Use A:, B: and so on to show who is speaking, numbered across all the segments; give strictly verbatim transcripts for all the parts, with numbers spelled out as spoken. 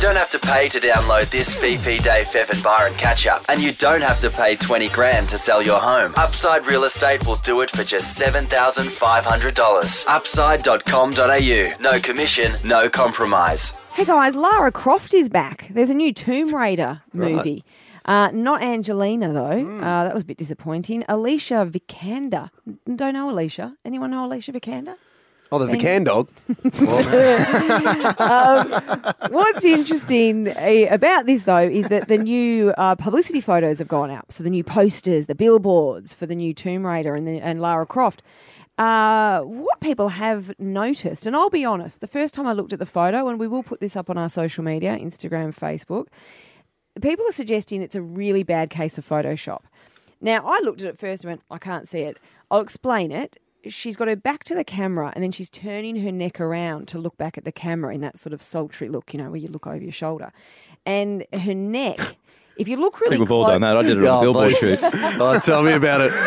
A: don't have to pay to download this Fifi, Dave, Fev and Byron catch-up. And you don't have to pay twenty grand to sell your home. Upside Real Estate will do it for just seven thousand five hundred dollars. upside dot com dot a u. No commission, no compromise.
B: Hey guys, Lara Croft is back. There's a new Tomb Raider movie. Right. Uh, not Angelina, though. Mm. Uh, that was a bit disappointing. Alicia Vikander. Don't know Alicia. Anyone know Alicia Vikander?
C: Oh, the Vican dog.
B: um, what's interesting uh, about this, though, is that the new uh, publicity photos have gone up. So the new posters, the billboards for the new Tomb Raider and, the, and Lara Croft. Uh, what people have noticed, and I'll be honest, the first time I looked at the photo, and we will put this up on our social media, Instagram, Facebook, people are suggesting it's a really bad case of Photoshop. Now, I looked at it first and went, I can't see it. I'll explain it. She's got her back to the camera and then she's turning her neck around to look back at the camera in that sort of sultry look, you know, where you look over your shoulder. And her neck, if you look really
D: I think we've
B: close...
D: all done that. I did it on a billboard shoot.
C: Oh, tell me about it.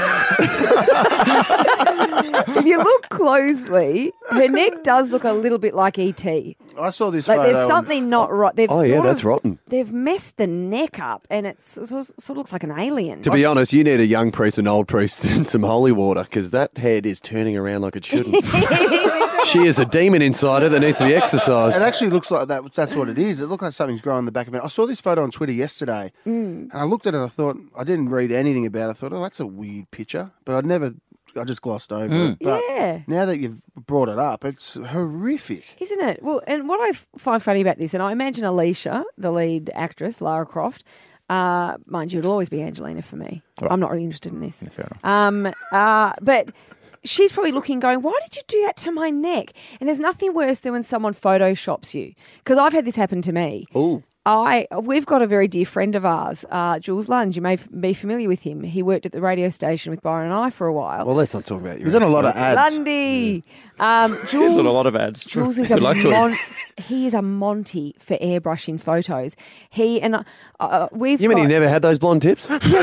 B: If you look closely, her neck does look a little bit like E T.
E: I saw this
B: like
E: photo.
B: There's something not right. They've
C: Oh, yeah,
B: sort
C: that's
B: of,
C: rotten.
B: They've messed the neck up and it sort of, sort of looks like an alien.
C: To be honest, you need a young priest, an old priest, and some holy water because that head is turning around like it shouldn't. She is a demon inside her that needs to be exorcised.
E: It actually looks like that. That's what it is. It looks like something's growing in the back of it. I saw this photo on Twitter yesterday, mm. and I looked at it. I thought I didn't read anything about it. I thought, oh, that's a weird picture, but I'd never. I just glossed over
B: mm.
E: it. But
B: yeah.
E: Now that you've brought it up, it's horrific,
B: isn't it? Well, and what I find funny about this, and I imagine Alicia, the lead actress, Lara Croft. Uh, mind you, it'll always be Angelina for me. Right. I'm not really interested in this.
D: Yeah, fair enough.
B: Um, uh, but. She's probably looking going, why did you do that to my neck? And there's nothing worse than when someone photoshops you. Because I've had this happen to me.
C: Ooh.
B: I We've got a very dear friend of ours, uh, Jules Lunge. You may f- be familiar with him. He worked at the radio station with Byron and I for a while.
C: Well, let's not talk about you.
E: He's done a lot of ads.
B: Lundy. Yeah. Um, Jules,
D: He's done a lot of ads.
B: Jules is a mon- he is a Monty for airbrushing photos. He and uh, uh, we've.
C: You mean
B: got,
C: he never had those blonde tips?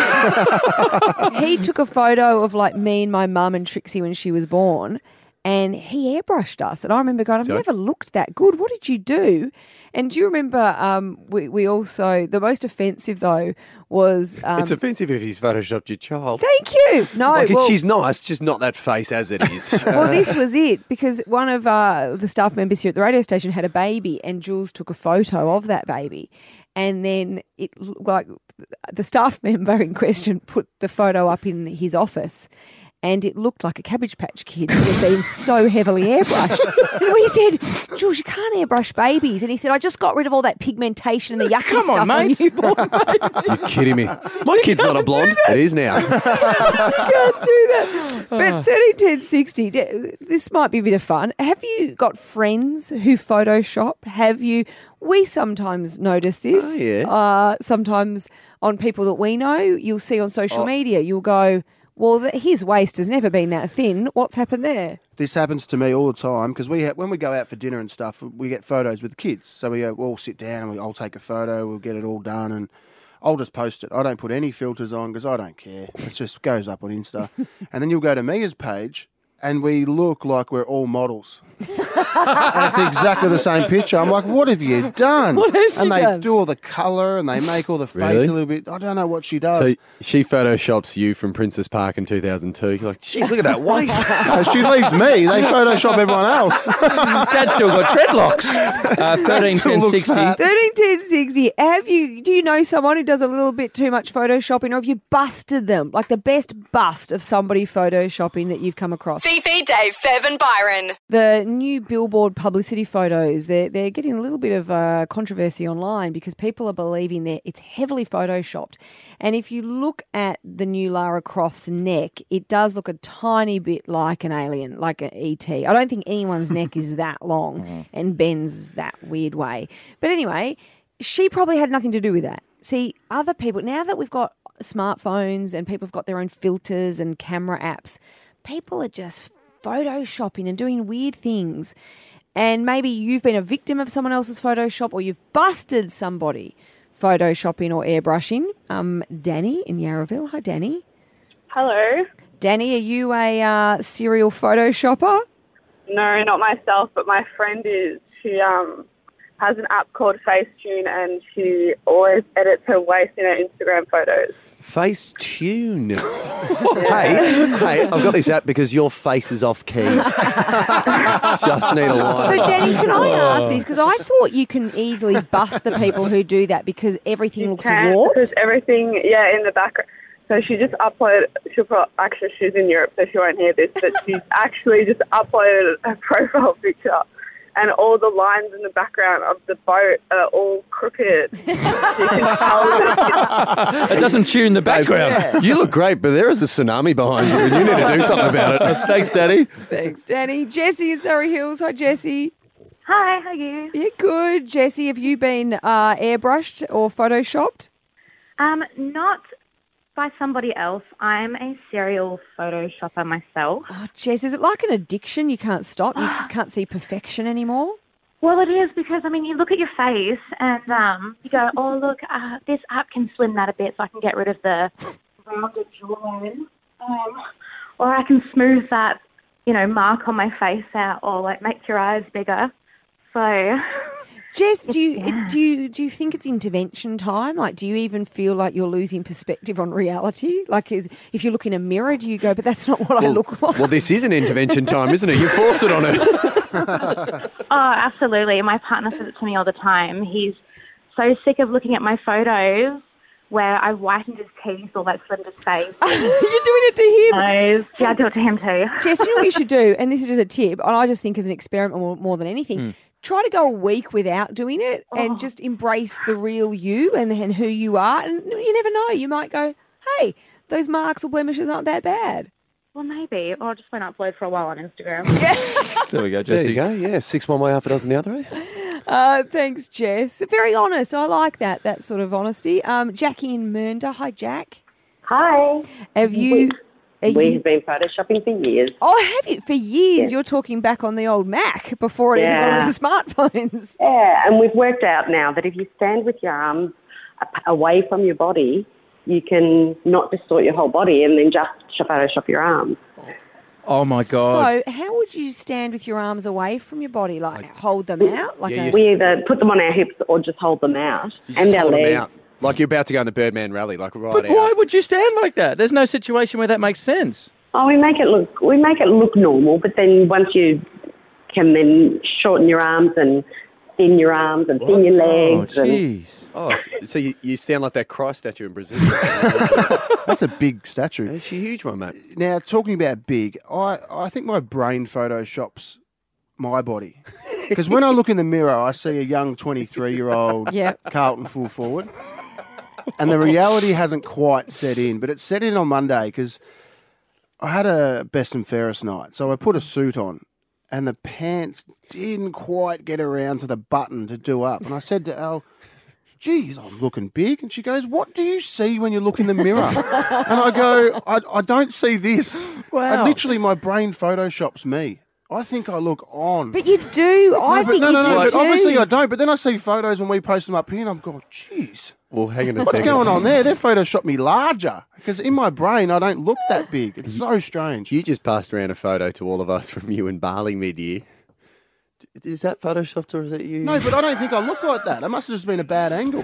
B: He took a photo of like me and my mum and Trixie when she was born. And he airbrushed us. And I remember going, I've Sorry? never looked that good. What did you do? And do you remember um, we, we also, the most offensive though was... Um,
C: it's offensive if he's photoshopped your child.
B: Thank you. No,
C: like
B: well,
C: she's nice, just not that face as it is.
B: Well, this was it because one of uh, the staff members here at the radio station had a baby and Jules took a photo of that baby. And then it like the staff member in question put the photo up in his office. And it looked like a Cabbage Patch Kid that had been so heavily airbrushed. And we said, Jules, you can't airbrush babies. And he said, I just got rid of all that pigmentation and the yucky
D: Come
B: stuff
D: on, mate.
B: on newborn baby.
C: You're kidding me. My kid's not a blonde. It is now.
B: You can't do that. But thirteen ten sixty, this might be a bit of fun. Have you got friends who Photoshop? Have you... We sometimes notice this.
C: Oh, yeah.
B: Uh, sometimes on people that we know, you'll see on social oh. media, you'll go... Well, the, his waist has never been that thin. What's happened there?
E: This happens to me all the time because we ha- when we go out for dinner and stuff, we get photos with the kids. So we, uh, we all sit down and we, I'll take a photo, we'll get it all done and I'll just post it. I don't put any filters on because I don't care. It just goes up on Insta. And then you'll go to Mia's page and we look like we're all models. And it's exactly the same picture. I'm like, what have you done?
B: What has she
E: and they
B: done?
E: do all the colour and they make all the face
C: Really?
E: a little bit. I don't know what she does.
C: So she photoshops you from Princess Park in two thousand two. You're like, jeez, look at that waist.
E: No, she leaves me. They Photoshop everyone else.
D: Dad's still got dreadlocks. Uh, thirteen ten sixty.
B: thirteen ten sixty. Have you? Do you know someone who does a little bit too much photoshopping, or have you busted them? Like the best bust of somebody photoshopping that you've come across?
F: Fifi, Dave, Fev and Byron.
B: The new billboard publicity photos, they're, they're getting a little bit of uh, controversy online because people are believing that it's heavily photoshopped. And if you look at the new Lara Croft's neck, it does look a tiny bit like an alien, like an E T. I don't think anyone's neck is that long and bends that weird way. But anyway, she probably had nothing to do with that. See, other people, now that we've got smartphones and people have got their own filters and camera apps, people are just photoshopping and doing weird things. And maybe you've been a victim of someone else's Photoshop or you've busted somebody photoshopping or airbrushing. Um, Danny in Yarraville. Hi, Danny.
G: Hello.
B: Danny, are you a uh, serial photoshopper?
G: No, not myself, but my friend is. She um has an app called Facetune, and she always edits her waist in her Instagram photos.
C: Facetune. Hey, hey, I've got this app because your face is off key. Just need a line.
B: So, Danny, can I ask this? Because I thought you can easily bust the people who do that because everything
G: You
B: looks
G: can,
B: warped.
G: because everything, yeah, in the background. So she just uploaded, she'll pro- actually she's in Europe, so she won't hear this, but she's actually just uploaded a profile picture. And all the lines in the background of the boat are all crooked. You can tell that
D: It doesn't tune the background.
C: You look great, but there is a tsunami behind you, and you need to do something about it.
D: Thanks, Daddy.
B: Thanks, Danny. Jessie in Surrey Hills. Hi, Jessie.
H: Hi, how are you?
B: Yeah, good. Jessie, have you been uh, airbrushed or photoshopped?
H: Um, not by somebody else. I'm a serial photoshopper myself.
B: Oh, Jess, is it like an addiction? You can't stop? You just can't see perfection anymore?
H: Well, it is because, I mean, you look at your face and um, you go, oh, look, uh, this app can slim that a bit so I can get rid of the rounded jawline. Um, or I can smooth that, you know, mark on my face out or, like, make your eyes bigger. So...
B: Jess, do you
H: Yeah.
B: do you do you think it's intervention time? Like, do you even feel like you're losing perspective on reality? Like, is, if you look in a mirror, do you go, "But that's not what I look like"?
C: Well, this is an intervention time, isn't it? You force it on her.
H: Oh, absolutely. My partner says it to me all the time. He's so sick of looking at my photos where I've whitened his teeth or like slimmed his face.
B: You're doing it to him.
H: Nose. Yeah, I do it to him too.
B: Jess, you know what you should do? And this is just a tip, and I just think as an experiment more, more than anything.
C: Hmm.
B: Try to go a week without doing it and just embrace the real you and, and who you are. And you never know. You might go, hey, those marks or blemishes aren't that bad.
H: Well, maybe. Or I just won't upload for a while on Instagram.
D: There we go,
C: There
D: Jessie.
C: you go. Yeah, six one way, half a dozen the other. Eh?
B: Uh, thanks, Jess. Very honest. I like that, that sort of honesty. Um, Jackie in Mernda. Hi, Jack.
I: Hi.
B: Have you... are
I: We've
B: you
I: been photoshopping for years.
B: oh, have you? For years.
I: Yes.
B: You're talking back on the old Mac before it
I: Yeah.
B: even got onto smartphones.
I: Yeah, and we've worked out now that if you stand with your arms a- away from your body, you can not distort your whole body and then just Photoshop your arms.
D: Oh, my God.
B: So how would you stand with your arms away from your body? Like, hold them out? Like
C: Yeah,
B: a,
C: you-
I: We either put them on our hips or just hold them out.
C: You
I: and
C: just
I: our
C: hold
I: legs.
C: them out. Like you're about to go in the Birdman rally, like right
D: But
C: out.
D: why would you stand like that? There's no situation where that makes sense.
I: Oh, we make it look we make it look normal, but then once you can then shorten your arms and thin your arms and thin your
D: Oh,
I: legs. and
D: jeez.
C: Oh, so- so you, you sound like that Christ statue in Brazil.
E: That's a big statue.
C: It's a huge one, mate.
E: Now, talking about big, I, I think my brain photoshops my body. Because when I look in the mirror, I see a young twenty-three-year-old
B: Yep.
E: Carlton full forward. And the reality hasn't quite set in, but it set in on Monday because I had a best and fairest night. So I put a suit on and the pants didn't quite get around to the button to do up. And I said to Al, geez, I'm looking big. And she goes, what do you see when you look in the mirror? And I go, I, I don't see this.
B: Wow.
E: And literally my brain photoshops me. I think I look on.
B: But you do. I
E: no, but
B: think
E: no,
B: you
E: no,
B: do
E: no, but
B: too.
E: obviously I don't. But then I see photos when we post them up here and I'm going, geez,
C: Well, hang on a
E: what's
C: second.
E: going on there? They've photoshopped me larger because in my brain I don't look that big. It's so strange.
C: You just passed around a photo to all of us from you in Bali mid-year. Is that photoshopped or is that you?
E: No, but I don't think I look like that. It must have just been a bad angle.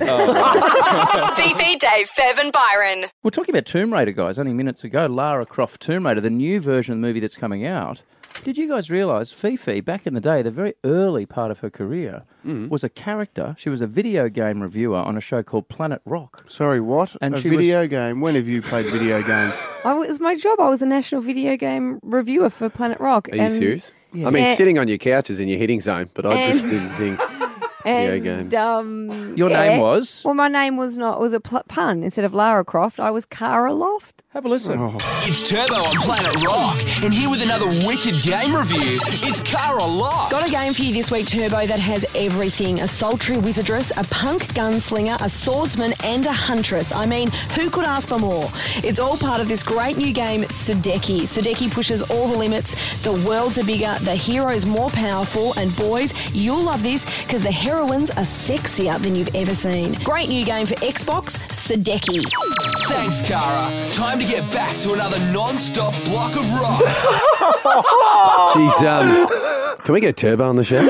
F: Fifi, Dave, Fev and Byron.
D: We're talking about Tomb Raider, guys, only minutes ago. Lara Croft Tomb Raider, the new version of the movie that's coming out. Did you guys realise Fifi, back in the day, the very early part of her career, was a character. She was a video game reviewer on a show called Planet Rock.
E: Sorry, what?
D: And
E: a
D: she was-
E: video game? When have you played video games?
B: I, it was my job. I was the national video game reviewer for Planet Rock.
C: Are you
B: and,
C: serious? I mean,
B: And-
C: sitting on your couch is in your hitting zone, but I just
B: And-
C: didn't think.
B: And,
C: Video games.
B: Um,
D: Your
B: yeah.
D: name was?
B: Well, my name was not. Was a pl- pun. Instead of Lara Croft, I was Cara Loft.
D: Have a listen.
J: It's Turbo on Planet Rock, and here with another wicked game review, it's Cara Loft.
K: Got a game for you this week, Turbo, that has everything. A sultry wizardress, a punk gunslinger, a swordsman and a huntress. I mean, who could ask for more? It's all part of this great new game, Sudeki. Sudeki pushes all the limits. The worlds are bigger, the heroes more powerful, and boys, you'll love this because the heroines are sexier than you've ever seen. Great new game for Xbox, Sudeki.
J: Thanks, Cara. Time to get back to another non-stop block of rock.
C: She's um, Can we get Turbo on the show?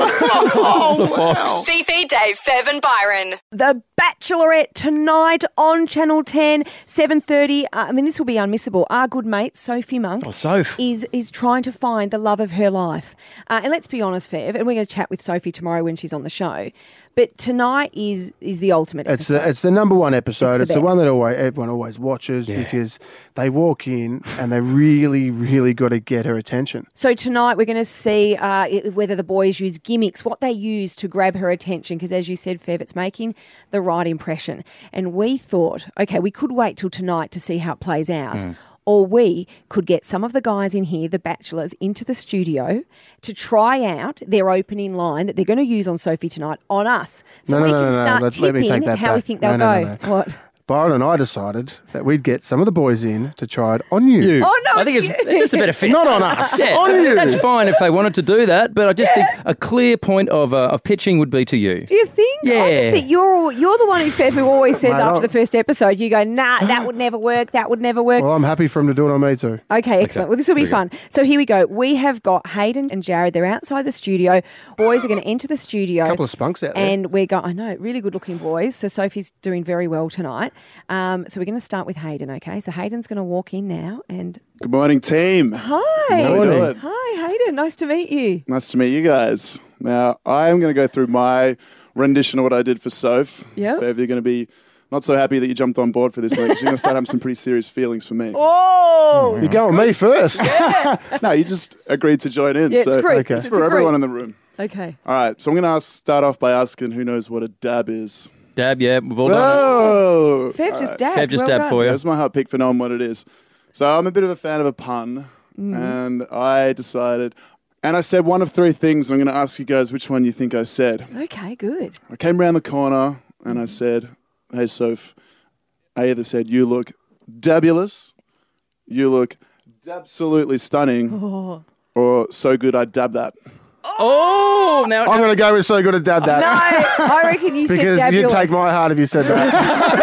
D: The Fox.
F: Fifi, Dave, Fev and Byron.
B: The Bachelorette tonight on Channel ten, seven thirty. Uh, I mean, this will be unmissable. Our good mate, Sophie Monk,
D: Oh, Soph.
B: is is trying to find the love of her life. Uh, and let's be honest, Fev, and we're going to chat with Sophie tomorrow when she's on the show. But tonight is is the ultimate
E: It's
B: episode.
E: the, it's the number one episode.
B: It's
E: It's
B: the
E: the, one
B: best.
E: that always, everyone always watches because they walk in and they really, really got to get her attention.
B: So tonight we're going to see uh, i- whether the boys use gimmicks, what they use to grab her attention, because as you said, Fev, it's making the right impression. And we thought, okay, we could wait till tonight to see how it plays out.
E: Hmm.
B: Or we could get some of the guys in here, the bachelors, into the studio to try out their opening line that they're going to use on Sophie tonight on us. So
E: No,
B: we
E: no,
B: can
E: no, no,
B: start
E: let's- let me
B: tipping
E: take that
B: how we
E: back.
B: think they'll
E: No, no,
B: go.
E: no, no.
B: What?
E: Byron and I decided that we'd get some of the boys in to try it on you.
B: Oh, no,
D: I think it's,
B: you.
D: it's just a better fit.
E: Not on us,
D: Yeah,
E: on you.
D: That's fine if they wanted to do that, but I just think a clear point of uh, of pitching would be to you.
B: Do you think? I
D: Yeah.
B: just think you're you're the one who, Fev, who always says
E: Mate,
B: after
E: I'll-
B: the first episode, you go, nah, that would never work, that would never work.
E: Well, I'm happy for him to do it on me too.
B: Okay, excellent. Well, this will be fun. So here we go. We have got Hayden and Jared. They're outside the studio. Boys are going to enter the studio.
E: A couple of spunks out there.
B: And we're going, I know, really good looking boys. So Sophie's doing very well tonight. Um, so we're going to start with Hayden, okay? So Hayden's going to walk in now and
L: Good morning, team.
B: hi.
L: How we doing?
B: Hi, Hayden. Nice to meet you.
L: Nice to meet you guys. Now, I am going to go through my rendition of what I did for Soph.
B: Yep.
L: Fev, you're going to be not so happy that you jumped on board for this week. 'Cause you're going to start having some pretty serious feelings for me.
B: Oh!
E: You go with me first.
L: No, you just agreed to join in.
B: Yeah, it's
L: so
B: great.
E: okay.
L: It's
B: It's
L: for
B: a
L: everyone
B: great-
L: in the room.
B: Okay.
L: All right, so I'm going to ask, start off by asking who knows what a dab is.
D: Dab, yeah, we've all done
L: Oh!
B: Fev just dabbed.
D: Fev just
B: Well
D: dabbed
B: done.
D: for you.
L: That's my hot pick for knowing what it is. So I'm a bit of a fan of a pun,
B: Mm.
L: and I decided, and I said one of three things. And I'm going to ask you guys which one you think I said.
B: Okay, good.
L: I came round the corner and I said, "Hey, Soph," I either said, "You look dabulous," "You look absolutely stunning,"
B: Oh.
L: or "So good I'd dab that."
D: Oh, now
E: I'm going to go with so good at dab that.
B: No, I reckon you said
E: Because you'd
B: dabulous.
E: take my heart if you said that.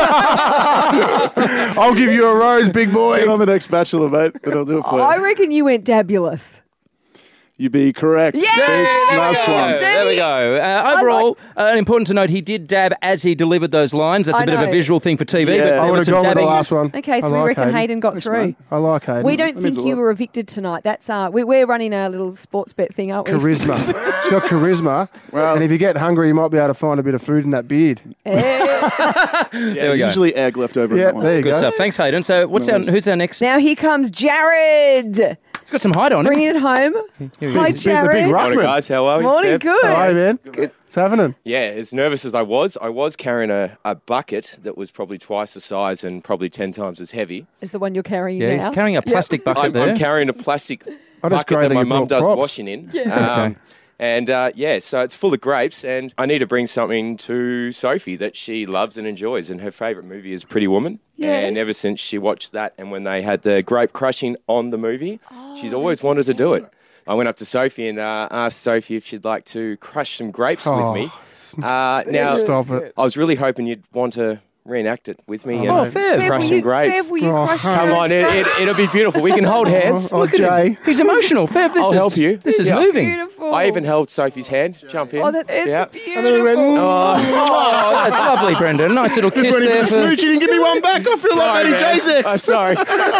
E: I'll give you a rose, big
L: Get
E: boy.
L: on the next Bachelor, mate. That'll do it for
B: I
L: you.
B: reckon you went dabulous.
L: You be correct.
B: Yay!
L: Beef smash
B: There we
L: one.
B: go.
D: There we go. Uh, overall, uh, important to note, he did dab as he delivered those lines. That's a
B: I
D: bit of a
B: know.
D: visual thing for T V,
L: Yeah.
D: but
L: I
D: there
E: I would
D: was
E: have
D: some
E: gone with the
D: dabbing.
E: last one.
B: Okay, so
E: I
B: we
E: like
B: reckon
E: Hayden.
B: Hayden got
L: Thanks,
B: through.
L: mate.
E: I like Hayden.
B: We don't
L: That means
B: think
L: a
B: you
L: lot.
B: were evicted tonight. That's uh, we, we're running a little sports bet thing, aren't we?
E: Charisma. It's got charisma.
L: Well-
E: and if you get hungry, you might be able to find a bit of food in that beard.
L: Yeah,
D: There we go.
L: usually egg left over. in
E: Yeah,
L: that one.
E: there you
D: Good
E: go.
D: stuff. Thanks, Hayden. So, what's
L: No
D: our,
L: worries.
D: who's our next?
B: Now here comes Jared,
D: He's got some height on him.
B: bringing it home.
D: Here he
B: Hi,
D: is.
E: Big- the big
B: Jared.
E: ruckman.
M: Morning, guys. How are you?
B: Morning,
M: Kev?
B: good.
E: Hi, man. What's happening?
M: Yeah, as nervous as I was, I was carrying a, a bucket that was probably twice the size and probably ten times as heavy.
B: Is the one you're carrying
D: Yeah,
B: now?
D: he's carrying a plastic bucket
M: I'm,
D: there.
M: I'm carrying a plastic
E: Oh, that's
M: bucket
E: great
M: that
E: that
M: my
E: you
M: mum
E: brought
M: does
E: props.
M: washing in.
B: Yeah.
M: Um,
D: Okay.
M: And uh, yeah, so it's full of grapes, and I need to bring something to Sophie that she loves and enjoys. And her favourite movie is Pretty Woman.
B: Yes.
M: And ever since she watched that, and when they had the grape crushing on the movie, she's always wanted to do it. I went up to Sophie and uh, asked Sophie if she'd like to crush some grapes
E: Oh.
M: with me. Uh, now,
E: Stop it.
M: I was really hoping you'd want to reenact it with me
D: Oh,
M: and
D: Fev.
M: crush
B: will
M: some
B: you,
M: grapes.
B: Fev, will you
E: Oh,
B: crush
E: come
M: Come on,
B: Jared's
M: it,
B: grapes?
M: it, it'll be beautiful. We can hold hands.
E: Oh,
D: Look at him.
E: Jay.
D: He's emotional. Fev, this
M: I'll
D: is-
M: help you.
D: This is
M: Yeah.
D: moving.
B: Beautiful.
M: I even held Sophie's hand. Jump in.
B: Oh, that, it's
M: yeah.
B: beautiful.
D: Oh, that's lovely, Brendan. Nice little kiss there. For...
E: you didn't give me one back. I feel
M: Sorry, man. I'm sorry.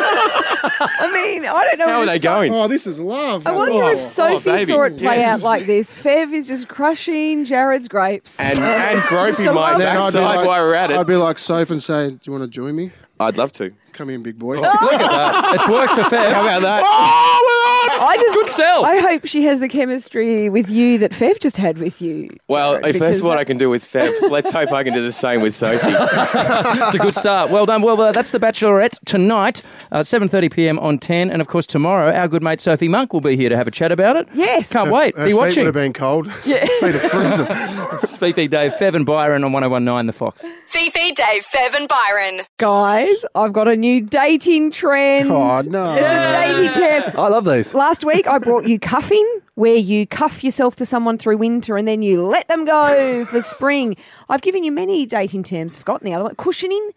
B: I mean, I don't know.
M: How
B: if
M: are they
B: it's-
M: going?
E: Oh, this is love.
B: I wonder
E: Oh.
B: if Sophie
M: baby.
B: saw it play
M: Yes.
B: out like this. Fev is just crushing Jared's grapes.
M: And, and
B: It's
M: groping
B: just a
M: my
B: love-
E: Then I'd be
M: backside
E: like-
M: while we're at
E: I'd
M: it.
E: be like Soph and say, "Do you want to join me?
M: I'd love to.
E: Come in, big boy."
D: Look at that. It's worked for Fev.
M: How about that?
B: I just
D: Good sell.
B: I hope she has the chemistry with you that Fev just had with you.
M: Well,
B: Jared,
M: if
B: because
M: that's what
B: that-
M: I can do with Fev, let's hope I can do the same with Sophie.
D: It's a good start. Well done. Well, uh, that's The Bachelorette tonight, uh, seven thirty p m on ten. And, of course, tomorrow, our good mate Sophie Monk will be here to have a chat about it.
B: Yes.
D: Can't wait.
E: Her
D: Be
E: feet
D: watching.
E: would have been cold.
B: Yeah.
E: Feet are freezing.
D: Fifi, Dave, Fev and Byron on one oh one nine The Fox.
F: Fifi, Dave, Fev and Byron.
B: Guys, I've got a new dating trend.
E: Oh, no.
B: It's a dating trend.
C: I love these.
B: Last week I brought you cuffing, where you cuff yourself to someone through winter and then you let them go for spring. I've given you many dating terms, forgotten the other one. Cushioning.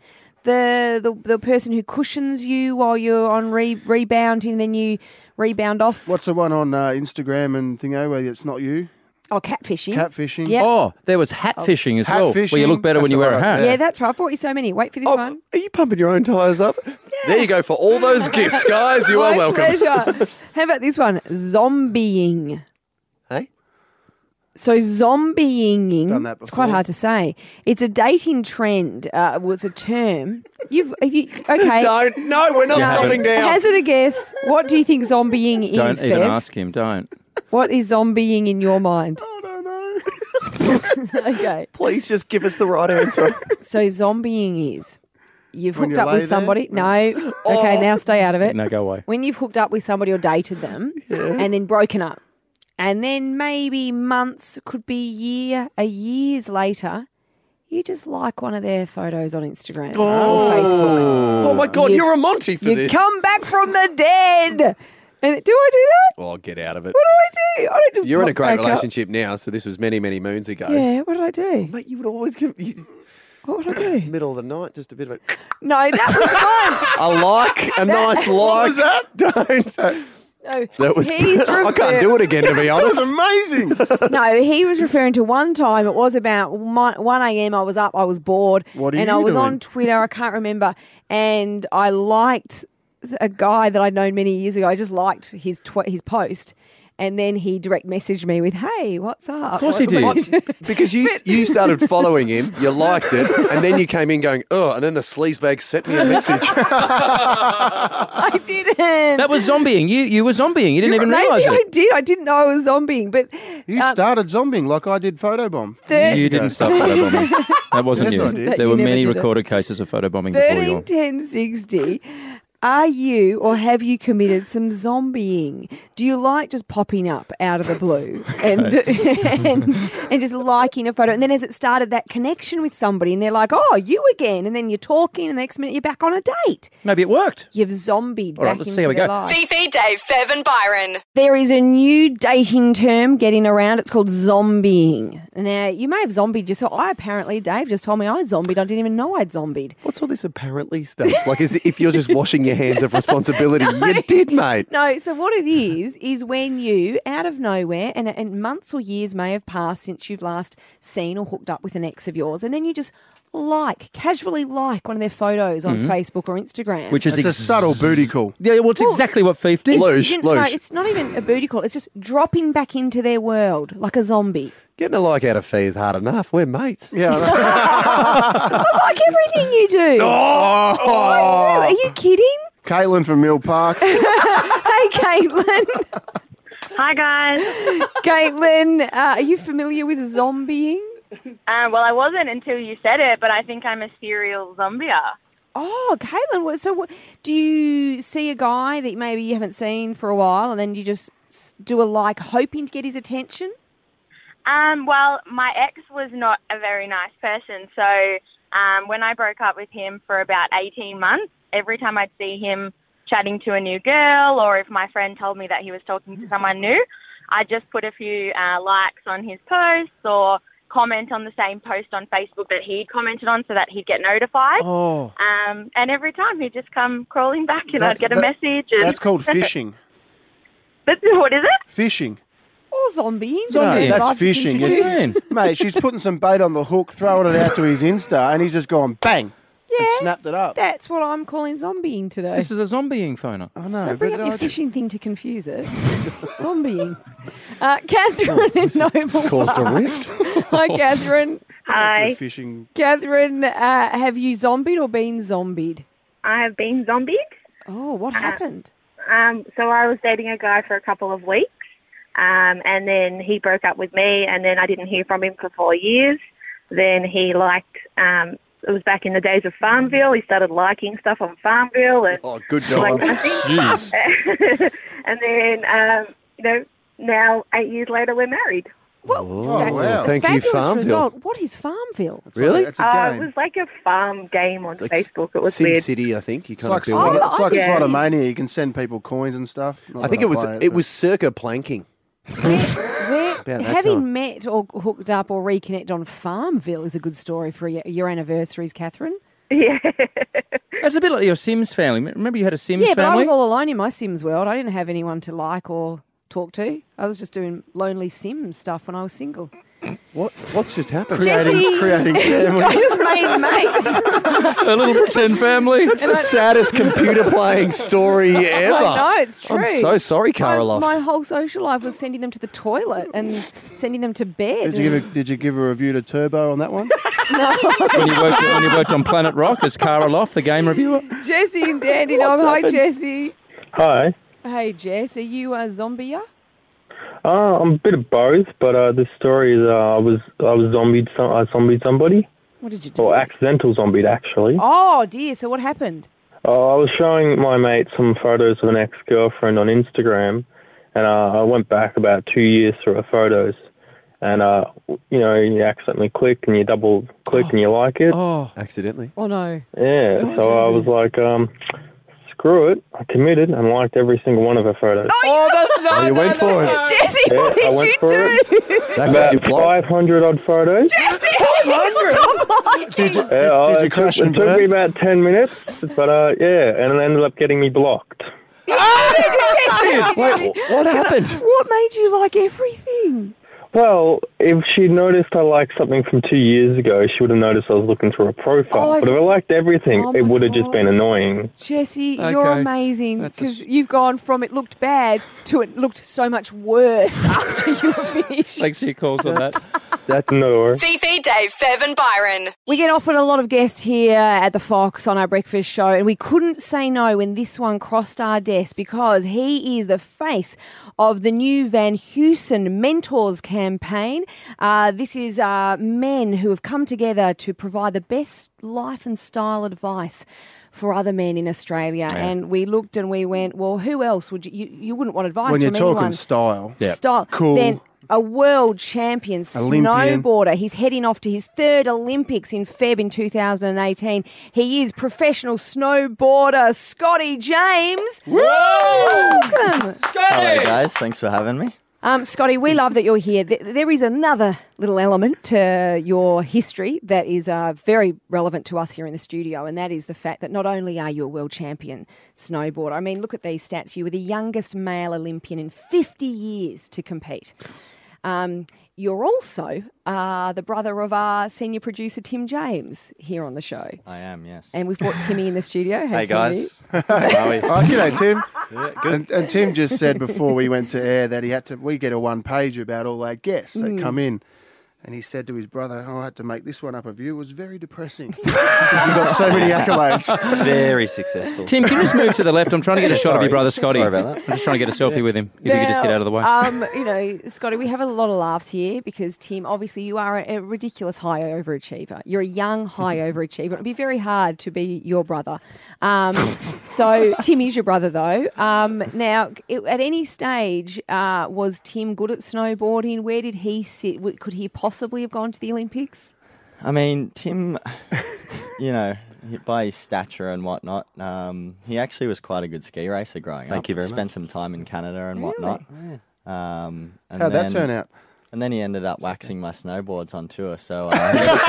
B: the the, the person who cushions you while you're on re- rebounding, and then you rebound off.
E: What's the one on uh, Instagram and thingo where it's not you?
B: Oh, catfishing.
E: Catfishing.
B: Yep.
D: Oh, there was hat fishing as
E: Hat
D: well, where you look better when
E: fishing,
D: you wear a
E: that's
D: hat.
E: all right,
B: Yeah, that's right. I brought you so many. Wait for this one.
C: Are you pumping your own tyres up? There you go for all those gifts, guys. You are
B: My
C: welcome.
B: pleasure. How about this one? Zombieing.
C: Hey?
B: So zombieing,
E: Done that
B: it's quite
E: before.
B: hard to say. It's a dating trend. Uh, well, it's a term. You've, have you okay.
C: Don't. No, we're not
D: No.
C: stopping down.
B: Hazard a guess. What do you think zombieing is,
D: Don't even
B: Fev?
D: ask him. Don't.
B: What is zombieing in your mind?
E: I don't know.
B: Okay.
C: Please just give us the right answer.
B: So zombieing is you've
E: When
B: hooked
E: you
B: up
E: lay
B: with
E: there?
B: somebody. No. Okay, now stay out of it.
D: No, go away.
B: When you've hooked up with somebody or dated them and then broken up, and then maybe months, could be year, a years later, you just like one of their photos on Instagram or Facebook.
C: Oh my God,
B: You-
C: you're a Monty for
B: You
C: this.
B: come back from the dead. And do I do that?
C: Oh, get out of it.
B: What do I do? I don't just
C: You're in a
B: pop
C: great
B: back up.
C: relationship now, so this was many, many moons ago.
B: Yeah, what did I do?
C: Mate, you would always give you,
B: What would I do?
C: middle of the night, just a bit of a,
B: No, that was once.
C: a like, a nice like.
E: What was that?
C: Don't.
B: No,
C: That was.
B: he's
C: I can't do it again, to be
E: That was
C: honest.
E: amazing.
B: No, he was referring to one time. It was about one a.m. I was up, I was bored.
E: What are
B: and
E: you
B: I was
E: doing?
B: on Twitter, I can't remember. And I liked a guy that I'd known many years ago. I just liked his tw- his post. And then he direct messaged me with, "Hey, what's up?"
D: Of course he did.
C: Because you you started following him, you liked it, and then you came in going, oh, and then the sleazebag sent me a message.
B: I didn't.
D: That was zombieing. You you were zombieing. You didn't even
B: Maybe
D: realise
B: I
D: it.
B: did. I didn't know I was zombieing. But
E: You
B: uh,
E: started zombieing like I did photobomb.
B: thirty-
D: You didn't start photobombing. That wasn't
E: Yes,
D: you.
E: I did.
B: That
D: There
B: you
D: were
B: never
D: many
B: did it.
D: recorded cases of photobombing before
B: thirteen
D: you.
B: ten sixty. Are you or have you committed some zombieing? Do you like just popping up out of the blue and, and and just liking a photo? And then as it started, that connection with somebody, and they're like, "Oh, you again," and then you're talking, and the next minute you're back on a date.
D: Maybe it worked.
B: You've zombied
D: All right,
B: back
D: let's
B: into
D: see how we
B: their
D: go.
B: life.
F: Fifi, Dave, Fev and Byron.
B: There is a new dating term getting around. It's called zombieing. Now, you may have zombied yourself. I apparently, Dave just told me I zombied. I didn't even know I'd zombied.
C: What's all this apparently stuff? Like as if you're just washing your hands of responsibility. You did, mate.
B: No, so what it is, is when you, out of nowhere, and, and months or years may have passed since you've last seen or hooked up with an ex of yours, and then you just like, casually like one of their photos on Facebook or Instagram.
D: Which is
E: It's a
D: ex-
E: subtle booty call.
D: Yeah, well, it's
B: Well,
D: exactly what Fief did.
B: It's-
C: Luge,
B: you know, no,
C: luge.
B: it's not even a booty call. It's just dropping back into their world like a zombie.
C: Getting a like out of Fee is hard enough. We're mates.
E: Yeah.
B: I like everything you do.
E: Oh,
B: I do. Are you kidding?
E: Caitlin from Mill Park.
B: Hey, Caitlin.
H: Hi, guys.
B: Caitlin, uh, are you familiar with zombieing?
H: Um, well, I wasn't until you said it, but I think I'm a serial zombier.
B: Oh, Caitlin, what- so what, do you see a guy that maybe you haven't seen for a while and then you just s- do a like hoping to get his attention?
H: Um, well, my ex was not a very nice person, so um, when I broke up with him for about eighteen months, every time I'd see him chatting to a new girl, or if my friend told me that he was talking to someone new, I'd just put a few uh, likes on his posts or comment on the same post on Facebook that he'd commented on so that he'd get notified.
E: Oh.
H: Um, and every time he'd just come crawling back and
E: That's-
H: I'd get a
E: that-
H: message. And
E: That's called fishing.
H: That's, what is it?
E: Fishing.
B: Or zombieing?
E: No,
D: Zombieing.
E: that's
B: I've just
E: fishing.
B: introduced.
E: It's- Mate, she's putting some bait on the hook, throwing it out to his Insta, and he's just gone bang and
B: Yeah,
E: snapped it up.
B: that's what I'm calling zombieing today.
D: This is a zombieing phoner.
E: I know,
B: Don't bring
E: but
B: up your
E: I-
B: fishing thing to confuse it. Zombieing. Uh, Catherine in Noble
C: Caused a
B: Park.
C: rift.
B: Hi, Catherine.
H: Hi.
E: Fishing.
B: Catherine, uh, have you zombied or been zombied?
N: I have been zombied.
B: Oh, what happened?
N: Um, so I was dating a guy for a couple of weeks, um, and then he broke up with me, and then I didn't hear from him for four years. Then he liked, um, it was back in the days of Farmville. He started liking stuff on Farmville. And
C: Oh, good
N: all
C: times.
N: that kind of thing. And then, um, you know, now eight years later, we're married.
B: Well,
C: Oh,
B: that's
C: wow.
B: a
C: Thank you,
B: fabulous
C: Farmville.
B: result. What is Farmville?
C: Really?
E: It's a
N: Uh, it
E: game.
N: was like a farm game on
C: It's like
N: Facebook. It was
C: Sim
N: weird.
C: City, I think. You
E: It's
C: kind
E: like,
C: of feel
E: slot,
C: like
E: it's like
N: Yeah.
E: Slotomania. You can send people coins and stuff. Not
C: I think
E: that
C: it was
E: play
C: it
E: but-
C: was circa planking.
B: Where,
C: About that
B: having
C: time.
B: met or hooked up or reconnected on Farmville is a good story for your, your anniversaries, Catherine.
N: Yeah.
D: It's a bit like your Sims family. Remember you had a Sims
B: yeah, but I
D: family?
B: was all alone in my Sims world. I didn't have anyone to like or talk to. I was just doing lonely Sims stuff when I was single.
C: What? What's just happened?
B: Jesse,
C: creating families.
B: I just made mates.
D: A little pretend family.
C: That's the saddest computer playing story ever.
B: I know, it's true.
C: I'm so sorry, Cara
B: My,
C: Loft.
B: my whole social life was sending them to the toilet and sending them to bed.
E: Did you give a, did you give a review to Turbo on that one?
D: when you worked when you worked on Planet Rock as Cara Loft, the game reviewer.
B: Jesse and Dandenong. Hi,
C: happened?
B: Jesse.
O: Hi.
B: Hey, Jess. Are you a zombie?
O: Uh, I'm a bit of both, but uh, the story is uh, I was I was zombied some, I zombied somebody.
B: What did you do?
O: Or accidental zombied, actually.
B: Oh, dear. So what happened?
O: Uh, I was showing my mate some photos of an ex-girlfriend on Instagram, and uh, I went back about two years through her photos. And, uh, you know, you accidentally click and you double click and you like it.
C: Oh, accidentally.
B: Oh, no.
O: Yeah,
B: Oh,
O: so I was like, um, screw it. I committed and liked every single one of her photos.
B: Oh, that's not.
C: Oh, you went for it.
B: Jesse,
O: Yeah,
B: what
O: I
B: did
O: went
B: you
O: for
B: do?
O: it.
C: That got
O: About
C: you blocked.
O: five hundred odd photos.
B: Jesse, stop liking.
E: Did you,
O: Yeah,
E: did,
O: oh,
E: did you
O: it
E: crash
O: took,
E: and
O: it took me
E: burn?
O: about ten minutes, but uh, yeah, and it ended up getting me blocked.
C: Wait, what happened?
B: What made you like everything?
O: Well, if she noticed I liked something from two years ago, she would have noticed I was looking through a profile.
B: Oh,
O: but if I liked everything,
B: oh
O: it
B: my
O: would have just
B: God.
O: been annoying.
B: Jesse,
D: Okay.
B: you're amazing
D: That's a
B: because you've gone from it looked bad to it looked so much worse after you were finished.
D: Thanks for your calls on that.
C: That's
O: No worries.
F: Fifi, Dave, Fev and Byron.
B: We get offered a lot of guests here at the Fox on our breakfast show, and we couldn't say no when this one crossed our desk because he is the face of the new Van Heusen Mentors campaign. Uh, this is uh, men who have come together to provide the best life and style advice for other men in Australia.
D: Yeah.
B: And we looked and we went, well, who else would you, you, you wouldn't want advice
E: When you're
B: from
E: talking
B: anyone.
E: style.
D: Yeah.
B: Style.
E: Cool.
B: Then a world champion
E: Olympian.
B: snowboarder. He's heading off to his third Olympics in Feb in two thousand eighteen. He is professional snowboarder Scotty James. Welcome.
P: Hello, guys. Thanks for having me.
B: Um, Scotty, we love that you're here. Th- There is another little element to your history that is uh, very relevant to us here in the studio, and that is the fact that not only are you a world champion snowboarder, I mean, look at these stats. You were the youngest male Olympian in fifty years to compete. Um, you're also uh, the brother of our senior producer, Tim James, here on the show.
P: I am, yes.
B: And we've brought Timmy in the studio.
P: Hey,
B: Timmy.
P: guys. How are we?
E: Oh, g'day, Tim.
P: Yeah, good.
E: And, and Tim just said before we went to air that he had to. We get a one page about all our guests that
B: Mm.
E: come in, and he said to his brother, "Oh, I had to make this one up of you. It was very depressing because you got so many accolades."
P: Very successful.
D: Tim, can you just move to the left? I'm trying to get a shot of
P: Sorry.
D: your brother Scotty.
P: Sorry about that.
D: I'm just trying to get a selfie with him. If you could just get out of the way.
B: Um, you know, Scotty, we have a lot of laughs here because, Tim, obviously you are a, a ridiculous high overachiever. You're a young high overachiever. It'd be very hard to be your brother. Um, so Tim is your brother, though. Um, now, it, at any stage, uh, was Tim good at snowboarding? Where did he sit? W- Could he possibly have gone to the Olympics?
P: I mean, Tim, you know, he- by his stature and whatnot, um, he actually was quite a good ski racer growing up.
Q: Thank you very
P: Spent
Q: much.
P: some time in Canada and
B: Really?
P: whatnot. Um, and
E: How'd that
P: then-
E: turn out?
P: And then he ended up waxing my snowboards on tour, so uh, he took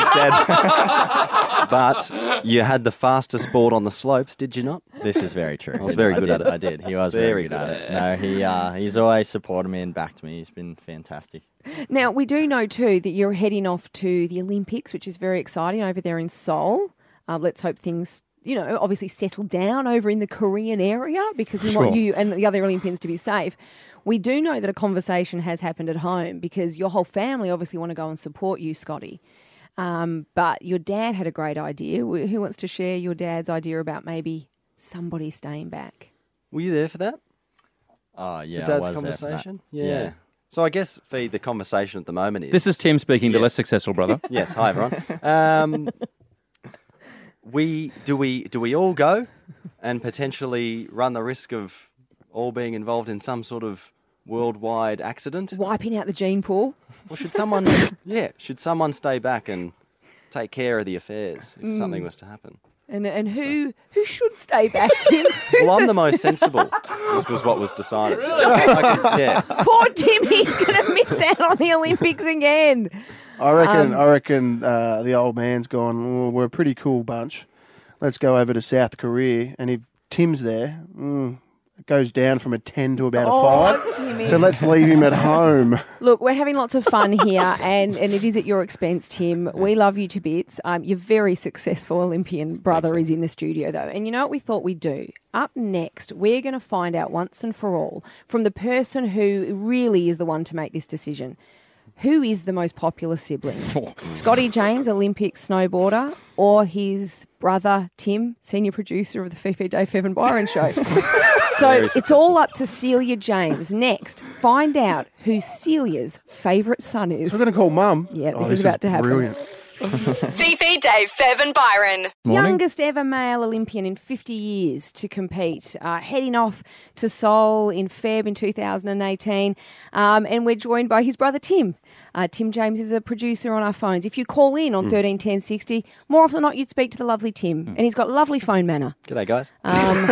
P: that instead.
Q: But you had the fastest board on the slopes, did you not?
P: This is very true.
Q: I was very
P: I
Q: good
P: did,
Q: at it.
P: I did. He was
Q: Very
P: very, good,
Q: good
P: at
Q: at
P: it.
Q: it.
P: No, he uh, he's always supported me and backed me. He's been fantastic.
B: Now, we do know, too, that you're heading off to the Olympics, which is very exciting over there in Seoul. Uh, let's hope things, you know, obviously settle down over in the Korean area because we want
D: Sure.
B: you and the other Olympians to be safe. We do know that a conversation has happened at home because your whole family obviously want to go and support you, Scotty. Um, but your dad had a great idea. Wh- Who wants to share your dad's idea about maybe somebody staying back?
Q: Were you there for that?
P: Oh, yeah,
Q: the
P: I
Q: dad's
P: was there for that.
Q: conversation? Yeah.
P: Yeah.
Q: So I guess for the conversation at the moment is...
D: This is Tim speaking to
Q: Yeah.
D: less successful brother.
Q: Yes, hi everyone. Um, we do we do we all go and potentially run the risk of all being involved in some sort of worldwide accident?
B: Wiping out the gene pool?
Q: Or should someone, yeah, should someone stay back and take care of the affairs if
B: Mm.
Q: something was to happen?
B: And and who who should stay back, Tim? Who's
Q: Well, I'm the most sensible, was, was what was decided. So I can- yeah.
B: Poor Timmy's going to miss out on the Olympics again.
E: I reckon.
B: Um,
E: I reckon uh, the old man's gone. "Oh, we're a pretty cool bunch. Let's go over to South Korea, and if Tim's there, mm, it goes down from a ten to about
B: Oh,
E: a five.
B: Timmy.
E: So let's leave him at home.
B: Look, we're having lots of fun here, and, and it is at your expense, Tim. We love you to bits. Um, your very successful Olympian brother is in the studio, though. And you know what we thought we'd do? Up next, we're going to find out once and for all from the person who really is the one to make this decision. Who is the most popular sibling? Scotty James, Olympic snowboarder, or his brother, Tim, senior producer of the Fifi Dave Evan Byron show? So it's all up to Celia James. Next, find out who Celia's favourite son is.
E: So we're going to call Mum.
B: Yeah, this,
E: Oh,
B: is about to happen.
E: brilliant.
F: Fifi, Dave, Fev and Byron.
B: Youngest ever male Olympian in fifty years to compete. Uh, heading off to Seoul in Feb in two thousand eighteen. Um, and we're joined by his brother Tim. Uh, Tim James is a producer on our phones. If you call in on
Q: Mm.
B: thirteen ten sixty, more often than not, you'd speak to the lovely Tim. And he's got lovely phone manner.
Q: G'day, guys.
B: Um,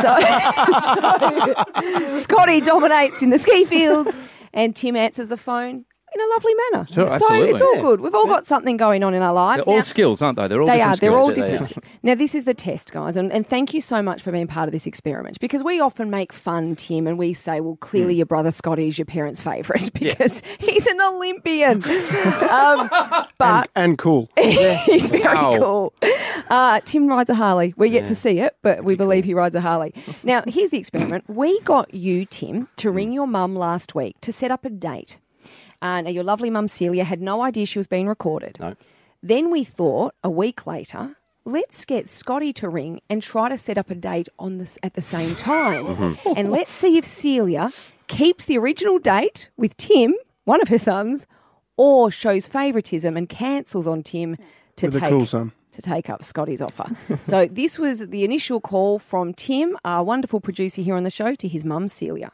B: so, so Scotty dominates in the ski fields and Tim answers the phone in a lovely manner.
D: Sure,
B: so
D: absolutely.
B: it's all
D: Yeah.
B: good. We've all got something going on in our lives.
D: They're all
B: Now-
D: skills, aren't they? They're all
B: they
D: different
B: are. They're
D: skills.
B: all
D: Yeah, they
B: different.
D: are.
B: skills. Now, this is the test, guys, and, and thank you so much for being part of this experiment because we often make fun, Tim, and we say, well, clearly
D: Hmm.
B: your brother Scotty is your parents' favourite because he's an Olympian. um, but
E: And cool.
B: he's very
D: Wow.
B: cool. Uh, Tim rides a Harley. We're yet
E: Yeah.
B: to see it, but we believe he rides a Harley. Now, here's the experiment. We got you, Tim, to ring your mum last week to set up a date. Uh, now, your lovely mum, Celia, had no idea she was being recorded.
Q: No.
B: Then we thought, a week later, let's get Scotty to ring and try to set up a date on this at the same time.
R: Mhm.
B: And let's see if Celia keeps the original date with Tim, one of her sons, or shows favouritism and cancels on Tim to
E: With a
B: take
E: cool son.
B: to take up Scotty's offer. So this was the initial call from Tim, our wonderful producer here on the show, to his mum, Celia.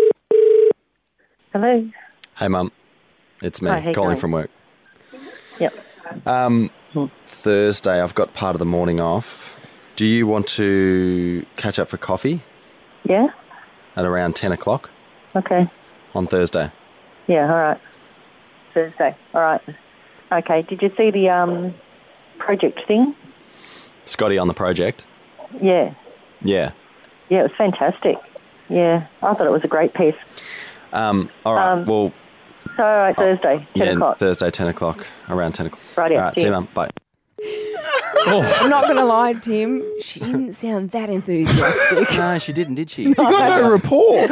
S: Hello.
Q: Hey, Mum. It's me,
S: Hi, how you
Q: calling
S: going?
Q: from work.
S: Yep.
Q: Um, Thursday, I've got part of the morning off. Do you want to catch up for coffee
S: Yeah.
Q: at around ten o'clock
S: Okay.
Q: on Thursday?
S: Yeah. All right. Thursday. All right. Okay. Did you see the um project thing?
Q: Scotty on the project?
S: Yeah.
Q: Yeah.
S: Yeah. It was fantastic. Yeah. I thought it was a great piece.
Q: Um, all right,
S: Um,
Q: well,
S: So all right, Thursday, ten
Q: yeah,
S: o'clock.
Q: Thursday, ten o'clock, around ten o'clock.
S: Right, yeah,
Q: All right, see you,
S: cheers.
Q: Mum. Bye.
B: I'm not going to lie, Tim. She didn't sound that enthusiastic.
Q: No, she didn't, did she?
E: You got no rapport.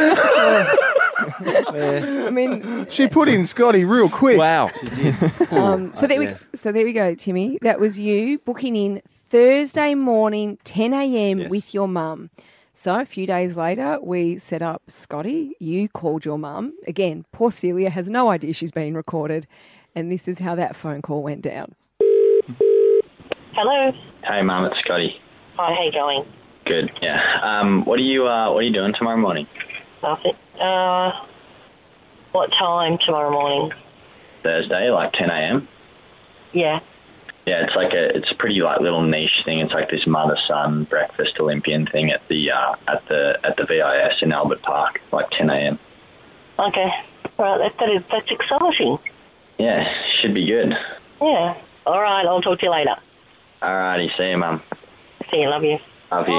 B: I mean,
E: she put in Scotty real quick.
D: Wow,
Q: she did.
B: Um, so there we so there we go, Timmy. That was you booking in Thursday morning, ten a.m.
Q: Yes.
B: with your mum. So a few days later, we set up Scotty. You called your mum. Again, poor Celia has no idea she's being recorded. And this is how that phone call went down.
S: Hello.
R: Hey, Mum, it's Scotty.
S: Hi. How you going?
R: Good. Yeah. Um, what are you uh, What are you doing tomorrow morning?
S: Nothing. Uh, what time tomorrow morning?
R: Thursday, like ten a.m.
S: Yeah.
R: Yeah, it's like a it's a pretty like little niche thing. It's like this mother son breakfast Olympian thing at the uh, at the at the V I S in Albert Park, like ten a.m.
S: Okay. Right. That, that is that's exciting.
R: Yeah, should be good.
S: Yeah. All right. I'll talk to you later.
R: Alrighty, see you, Mum.
S: See you. Love you.
R: Love you.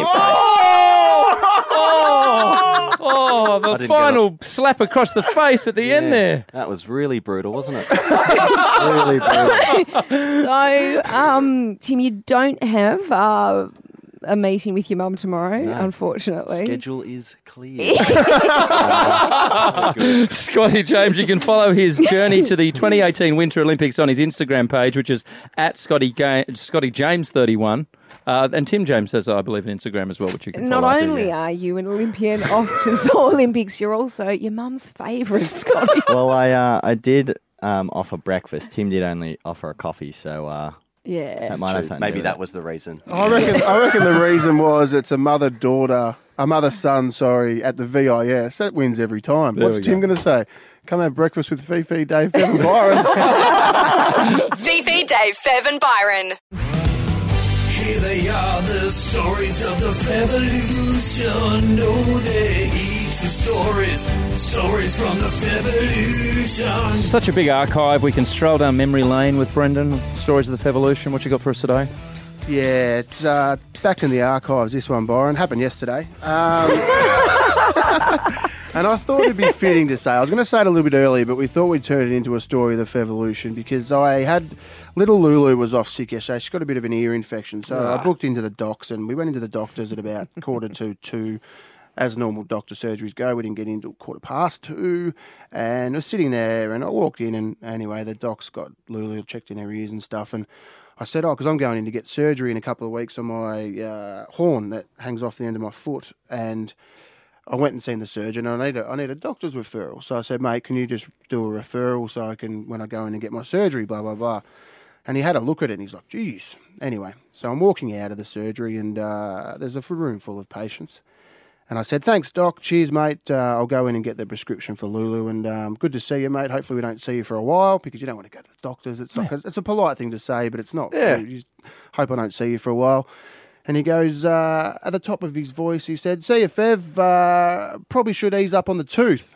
D: Oh, oh,
Q: I
D: the
Q: didn't
D: final slap across the face at the end there.
Q: That was really brutal, wasn't it? really brutal.
B: So, um, Tim, you don't have uh, a meeting with your mum tomorrow,
Q: No.
B: unfortunately.
Q: Schedule is clear.
D: Scotty James, you can follow his journey to the twenty eighteen Winter Olympics on his Instagram page, which is at Scotty, Ga- Scotty James thirty-one. Uh, and Tim James has, I believe, an Instagram as well, which you can
B: Not
D: follow.
B: only are you an Olympian off to the Seoul Olympics, you're also your mum's favourite, Scotty.
Q: well, I uh, I did um, offer breakfast. Tim did only offer a coffee, so uh,
B: Yeah.
Q: that might have something to
P: Maybe
Q: do with
P: that
Q: it.
P: was the reason.
E: I reckon. I reckon the reason was it's a mother daughter, a mother son. Sorry, at the V I S. That wins every time.
D: There
E: What's
D: we
E: Tim
D: go.
E: going to say? Come have breakfast with Fifi, Dave, Fev and Byron.
F: Fifi, Dave, Fev and Byron.
J: Here they are, the stories of the Fevolution. No, they're heaps of stories, stories from the Fevolution.
D: Such a big archive. We can stroll down memory lane with Brendan. Stories of the Fevolution. What you got for us today?
E: Yeah, it's uh, back in the archives, this one, Byron. Happened yesterday. Um, and I thought it'd be fitting to say, I was going to say it a little bit earlier, but we thought we'd turn it into a story of the Fevolution because I had, little Lulu was off sick yesterday. She's got a bit of an ear infection. So
D: Ah.
E: I booked into the docs and we went into the doctors at about quarter to two. As normal doctor surgeries go, we didn't get into quarter past two. And I was sitting there and I walked in and anyway, the docs got Lulu, checked in her ears and stuff. And I said, oh, because I'm going in to get surgery in a couple of weeks on my uh, horn that hangs off the end of my foot. And I went and seen the surgeon. And I need a, I need a doctor's referral. So I said, mate, can you just do a referral so I can, when I go in and get my surgery, blah, blah, blah. And he had a look at it and he's like, geez. Anyway, so I'm walking out of the surgery and uh, there's a room full of patients. And I said, thanks, Doc. Cheers, mate. Uh, I'll go in and get the prescription for Lulu. And um, good to see you, mate. Hopefully we don't see you for a while because you don't want to go to the doctors. It's like a, it's a polite thing to say, but it's not.
C: Yeah.
E: You just hope I don't see you for a while. And he goes, uh, at the top of his voice, he said, see you, Fev. Uh, probably should ease up on the tooth.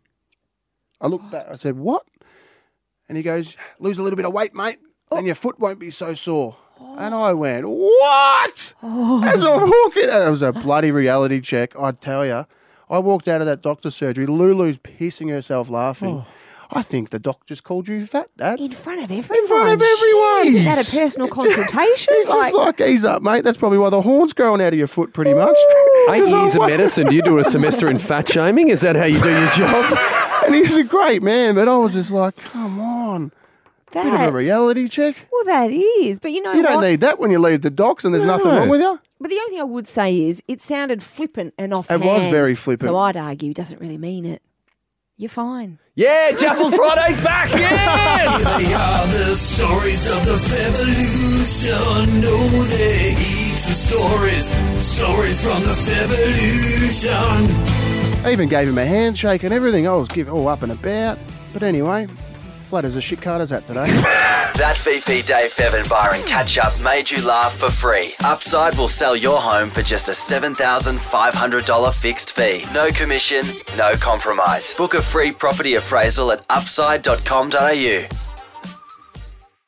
E: I looked back. I said, what? And he goes, lose a little bit of weight, mate. Then your foot won't be so sore. And I went, what? As I'm walking, and it was a bloody reality check, I tell you. I walked out of that doctor's surgery. Lulu's pissing herself laughing. I think the doc just called you fat, Dad.
B: In front of everyone.
E: In front of everyone.
B: Is that a personal consultation?
E: He's just like, ease up, mate. That's probably why the horn's growing out of your foot pretty much.
C: Eight years of medicine. Do you do a semester in fat shaming? Is that how you do your job?
E: And he's a great man, but I was just like, come on. Bit of a
B: That's-
E: reality check.
B: Well, that is. But you know
E: You don't
B: what?
E: need that when you leave the docks and there's nothing
B: No.
E: wrong with you.
B: But the only thing I would say is it sounded flippant and offhand.
E: was very flippant.
B: So I'd argue he doesn't really mean it. You're fine.
C: Yeah, Jaffle Friday's back. Yeah!
J: They are the stories of the Fevolution. No, they're heaps of stories, stories from the Fevolution.
E: I even gave him a handshake and everything. I was giving all up and about. But anyway, flat as a shit Carter's at today.
A: That Fifi, Dave, Fev and Byron catch-up made you laugh for free. Upside will sell your home for just a seven thousand five hundred dollars fixed fee. No commission, no compromise. Book a free property appraisal at upside dot com dot a u.